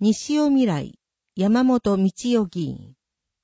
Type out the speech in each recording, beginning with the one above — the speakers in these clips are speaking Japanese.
西尾未来、山本道代議員。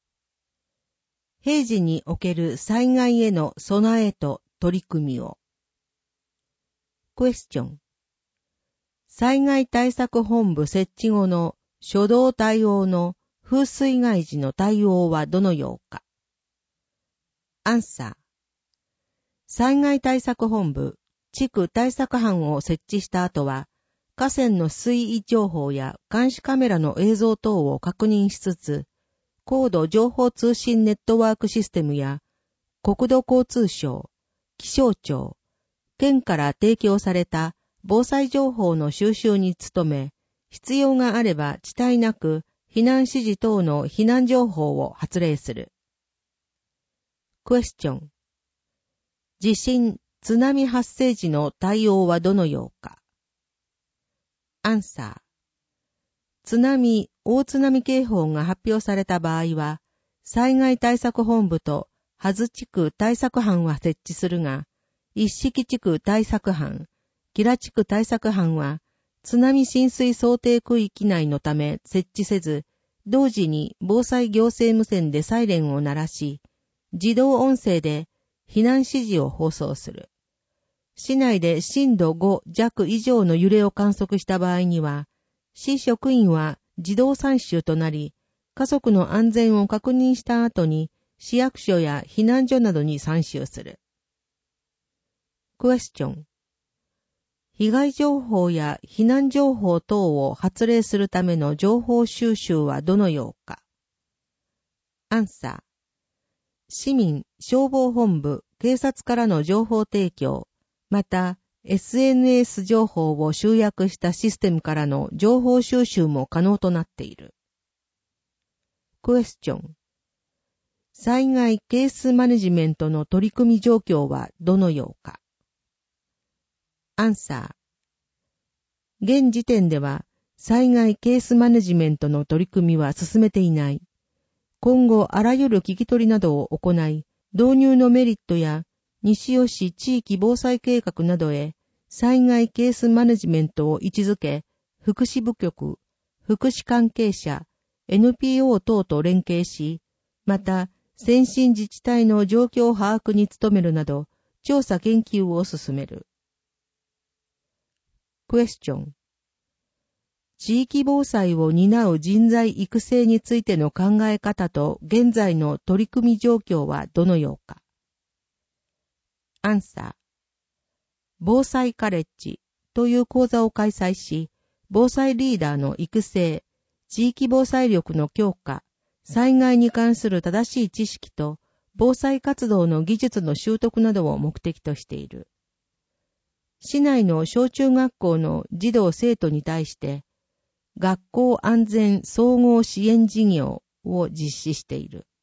平時における災害への備えと取り組みを。クエスチョン。災害対策本部設置後の初動対応の風水害時の対応はどのようか。アンサー。災害対策本部、地区対策班を設置した後は、河川の水位情報や監視カメラの映像等を確認しつつ、高度情報通信ネットワークシステムや国土交通省、気象庁、県から提供された防災情報の収集に努め、必要があれば遅滞なく避難指示等の避難情報を発令する。クエスチョン。地震、津波発生時の対応はどのようか。アンサー。津波、大津波警報が発表された場合は、災害対策本部と波津地区対策班は設置するが、一色地区対策班、吉良地区対策班は、津波浸水想定区域内のため設置せず、同時に防災行政無線でサイレンを鳴らし、自動音声で避難指示を放送する。市内で震度5弱以上の揺れを観測した場合には、市職員は自動参集となり、家族の安全を確認した後に市役所や避難所などに参集する。クエスチョン。被害情報や避難情報等を発令するための情報収集はどのようか。アンサー。市民、消防本部、警察からの情報提供、また、SNS 情報を集約したシステムからの情報収集も可能となっている。クエスチョン。災害ケースマネジメントの取り組み状況はどのようか。アンサー。現時点では、災害ケースマネジメントの取り組みは進めていない。今後あらゆる聞き取りなどを行い、導入のメリットや西尾市地域防災計画などへ災害ケースマネジメントを位置づけ、福祉部局、福祉関係者、NPO 等と連携し、また先進自治体の状況把握に努めるなど、調査研究を進める。クエスチョン。地域防災を担う人材育成についての考え方と現在の取り組み状況はどのようか。アンサー。防災カレッジという講座を開催し、防災リーダーの育成、地域防災力の強化、災害に関する正しい知識と防災活動の技術の習得などを目的としている。市内の小中学校の児童生徒に対して、学校安全総合支援事業を実施している。